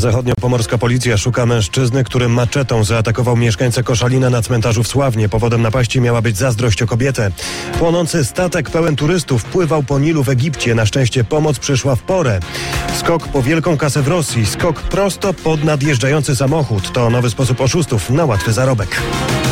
Zachodniopomorska policja szuka mężczyzny, który maczetą zaatakował mieszkańcę Koszalina na cmentarzu w Sławnie. Powodem napaści miała być zazdrość o kobietę. Płonący statek pełen turystów pływał po Nilu w Egipcie. Na szczęście pomoc przyszła w porę. Skok po wielką kasę w Rosji. Skok prosto pod nadjeżdżający samochód. To nowy sposób oszustów na łatwy zarobek.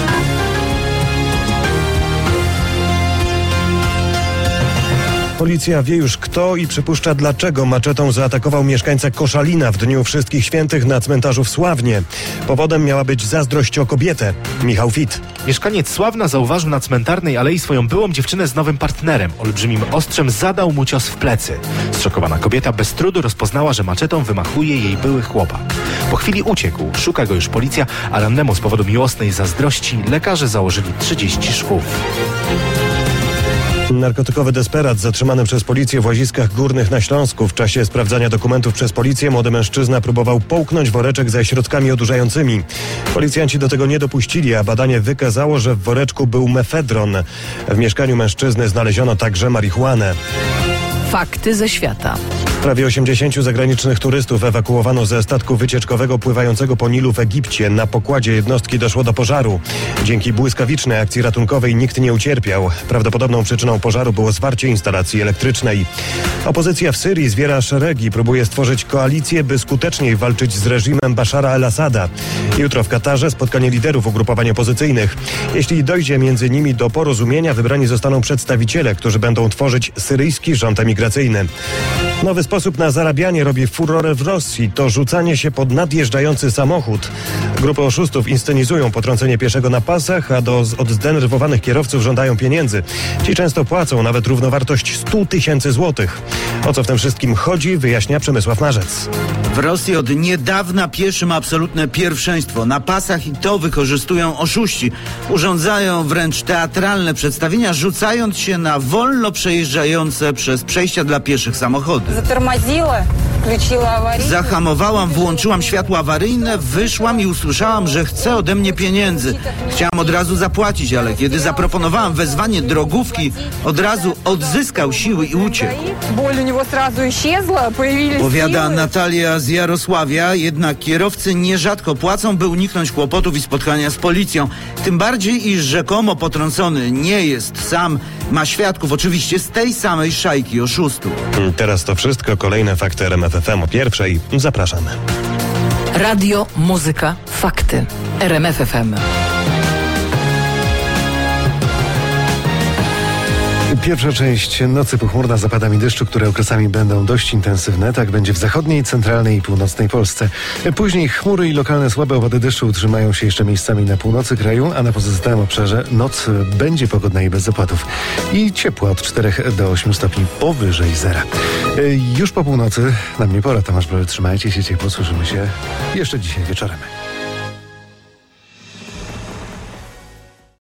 Policja wie już kto i przypuszcza dlaczego maczetą zaatakował mieszkańcę Koszalina w Dniu Wszystkich Świętych na cmentarzu w Sławnie. Powodem miała być zazdrość o kobietę. Michał Fit. Mieszkaniec Sławna zauważył na cmentarnej alei swoją byłą dziewczynę z nowym partnerem. Olbrzymim ostrzem zadał mu cios w plecy. Zszokowana kobieta bez trudu rozpoznała, że maczetą wymachuje jej były chłopak. Po chwili uciekł. Szuka go już policja, a rannemu z powodu miłosnej zazdrości lekarze założyli 30 szwów. Narkotykowy desperat zatrzymany przez policję w Łaziskach Górnych na Śląsku. W czasie sprawdzania dokumentów przez policję młody mężczyzna próbował połknąć woreczek ze środkami odurzającymi. Policjanci do tego nie dopuścili, a badanie wykazało, że w woreczku był mefedron. W mieszkaniu mężczyzny znaleziono także marihuanę. Fakty ze świata. Prawie 80 zagranicznych turystów ewakuowano ze statku wycieczkowego pływającego po Nilu w Egipcie. Na pokładzie jednostki doszło do pożaru. Dzięki błyskawicznej akcji ratunkowej nikt nie ucierpiał. Prawdopodobną przyczyną pożaru było zwarcie instalacji elektrycznej. Opozycja w Syrii zwiera szeregi, próbuje stworzyć koalicję, by skuteczniej walczyć z reżimem Bashara el-Assada. Jutro w Katarze spotkanie liderów ugrupowań opozycyjnych. Jeśli dojdzie między nimi do porozumienia, wybrani zostaną przedstawiciele, którzy będą tworzyć syryjski rząd emigracyjny. Nowy sposób na zarabianie robi furorę w Rosji. To rzucanie się pod nadjeżdżający samochód. Grupy oszustów inscenizują potrącenie pieszego na pasach, a od zdenerwowanych kierowców żądają pieniędzy. Ci często płacą nawet równowartość 100 000 złotych. O co w tym wszystkim chodzi, wyjaśnia Przemysław Marzec. W Rosji od niedawna pieszy ma absolutne pierwszeństwo. Na pasach i to wykorzystują oszuści. Urządzają wręcz teatralne przedstawienia, rzucając się na wolno przejeżdżające przez przejścia dla pieszych samochody. Zahamowałam, włączyłam światło awaryjne, wyszłam i usłyszałam, że chce ode mnie pieniędzy. Chciałam od razu zapłacić, ale kiedy zaproponowałam wezwanie drogówki, od razu odzyskał siły i uciekł. Powiada Natalia z Jarosławia, jednak kierowcy nierzadko płacą, by uniknąć kłopotów i spotkania z policją. Tym bardziej, iż rzekomo potrącony nie jest sam, ma świadków oczywiście z tej samej szajki oszustów. Teraz to wszystko, kolejne fakty RMF FM o 1:00. Zapraszamy. Radio, muzyka, fakty. RMF FM. Pierwsza część nocy pochmurna, z zapadami deszczu, które okresami będą dość intensywne. Tak będzie w zachodniej, centralnej i północnej Polsce. Później chmury i lokalne słabe opady deszczu utrzymają się jeszcze miejscami na północy kraju, a na pozostałym obszarze noc będzie pogodna i bez opadów. I ciepła od 4 do 8 stopni powyżej zera. Już po północy na mnie pora. Tomasz Broły, trzymajcie się ciepło. Słyszymy się jeszcze dzisiaj wieczorem.